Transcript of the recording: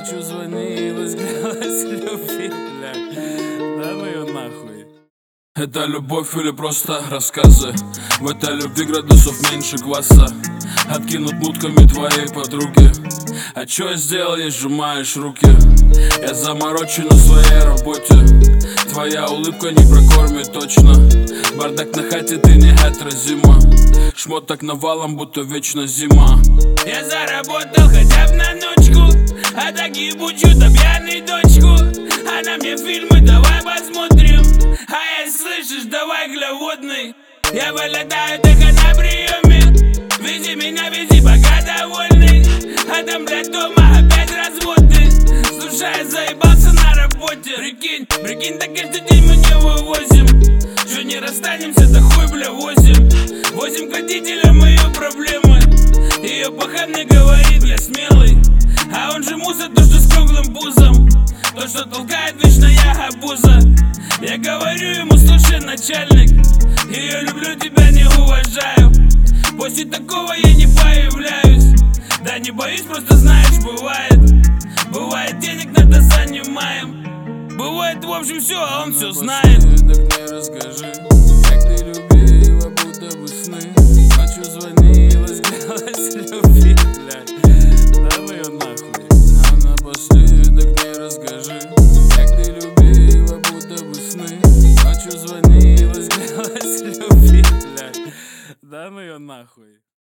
Ночью звонилась, клялась любви, блядь. Да ну её нахуй. Это любовь или просто рассказы? В этой любви градусов меньше кваса. Откинут мутками твоей подруги. А чё я сделал, ей сжимаешь руки? Я заморочен на своей работе. Твоя улыбка не прокормит точно. Бардак на хате, ты неотразима. Шмоток навалом, будто вечно зима. Я заработал хотя бы на ночку, а так ебучу да пьяный дочку. Она мне фильмы давай посмотрим, а я слышишь, давай гляводный. Я вылетаю, так на приеме. Вези меня, вези, пока довольный. А там, блядь, дома опять разводы. Слушай, я заебался на работе. Прикинь, так каждый день мы не вывозим. Чё не расстанемся, да хуй, бля, возим к водителям ее проблемы. Ее похабный говорит, я смелый, а он же мусор, то что с круглым пузом. То, что толкает вечно я обуза. Я говорю ему, слушай, начальник, я люблю, тебя не уважаю. После такого я не появляюсь. Да не боюсь, просто знаешь, бывает денег надо занимаем. Бывает в общем все, а он все знает. Так мне расскажи, как ты любила, будто бы сны. Ночью звонилась, клялась любви, блядь. Да ну её нахуй. А напоследок мне расскажи, как ты любила, будто бы сны. Ночью звонилась, клялась любви, блядь. Да ну её нахуй.